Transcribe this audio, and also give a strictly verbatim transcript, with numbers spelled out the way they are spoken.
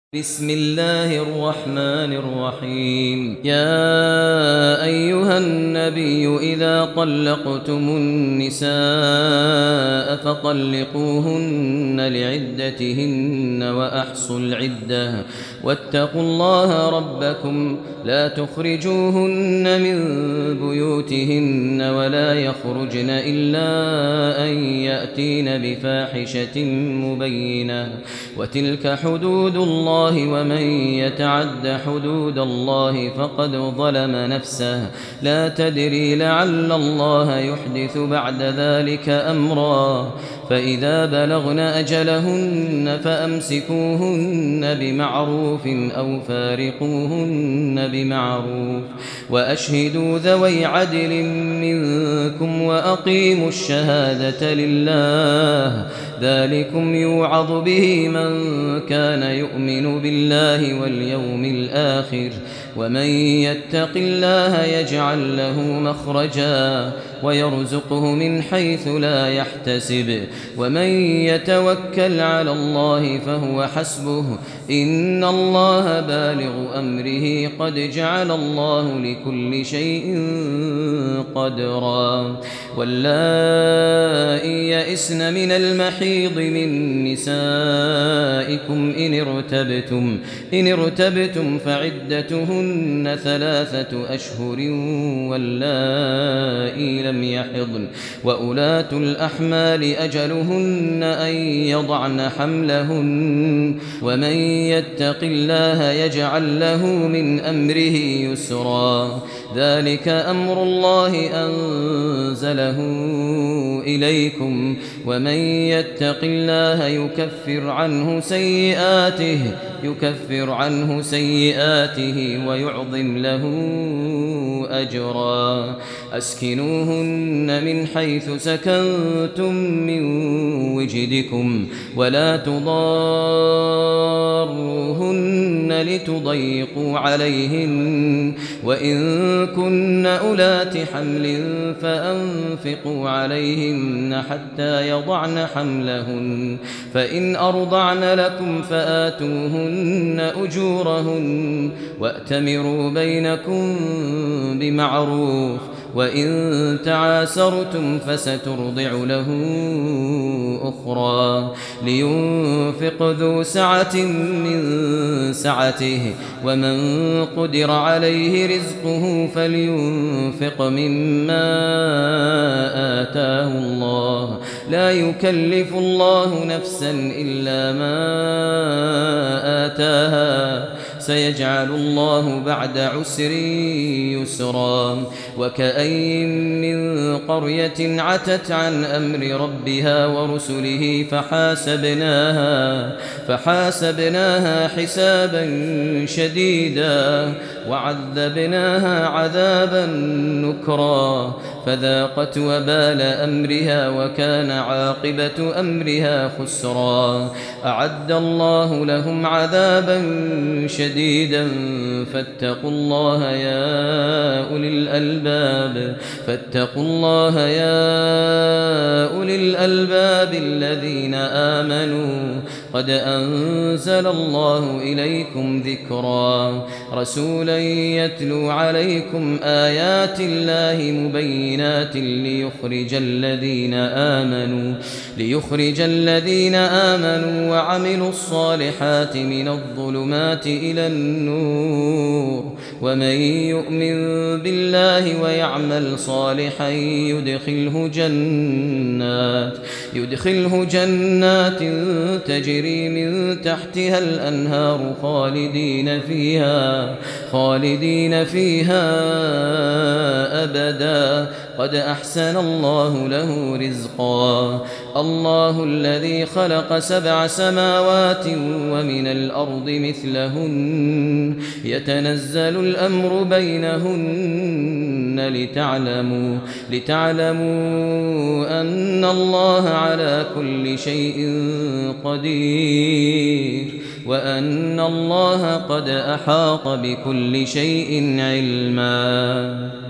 بسم الله الرحمن الرحيم يا أيها النبي إذا طلقتم النساء فطلقوهن لعدتهن وأحصوا العدة واتقوا الله ربكم لا تخرجوهن من بيوتهن ولا يخرجن إلا أن يأتين بفاحشة مبينة وتلك حدود الله ومن يتعد حدود الله فقد ظلم نفسه لا تدري لعل الله يحدث بعد ذلك أمرا فإذا بلغن أجلهن فأمسكوهن بمعروف أو فارقوهن بمعروف وأشهدوا ذوي عدل منكم وأقيموا الشهادة لله ذلكم يوعظ به من كان يؤمن بالله واليوم الآخر ومن يتق الله يجعل له مخرجا ويرزقه من حيث لا يحتسب ومن يتوكل على الله فهو حسبه إن الله بالغ أمره قد جعل الله لكل شيء قدرا واللائي يئسن من المحيض من نسائكم إن ارتبتم إن ارتبتم فعدتهن ثلاثة أشهر واللائي لم يحضن وأولاة الأحمال أجلهن أن يضعن حملهن ومن يتق الله يجعل له من أمره يسرا ذلك أمر الله أنزله إليكم ومن يتق الله يكفر عنه سيئاته يكفر عنه سيئاته ويعظم له أجرا أسكنوهن من حيث سكنتم من وجدكم ولا تضاروهن لتضيقوا عليهن وإن كن أولات حمل فأنفقوا عليهن حتى يضعن حملهن فإن أرضعن لكم فآتوهن أجورهن وأتمروا بينكم بمعروف وإن تعاسرتم فسترضع له أخرى لينفق ذو سعة من سعته ومن قدر عليه رزقه فلينفق مما آتاه الله لا يكلف الله نفسا إلا ما آتاها سيجعل الله بعد عسر يسرا وكأين من قرية عتت عن أمر ربها ورسله فحاسبناها فحاسبناها حسابا شديدا وعذبناها عذابا نكرا فذاقت وبال أمرها وكان عاقبة أمرها خسرا أعد الله لهم عذابا شديدا فاتقوا الله يا أولي الألباب فاتقوا الله يا أولي الألباب الذين آمنوا قد أنزل الله إليكم ذكرا رسولا يتلو عليكم آيات الله مبينات ليخرج الذين آمنوا ليخرج الذين آمنوا وعملوا الصالحات من الظلمات إلى النور ومن يؤمن بالله ويعمل صالحا يدخله جنات يدخله جنات تجري من تحتها الأنهار خالدين فيها خالدين فيها أبدا قد أحسن الله له رزقا الله الذي خلق سبع سماوات ومن الأرض مثلهن يتنزل الأمر بينهن لتعلموا لتعلموا أن الله على كل شيء قدير وأن الله قد أحاط بكل شيء علما.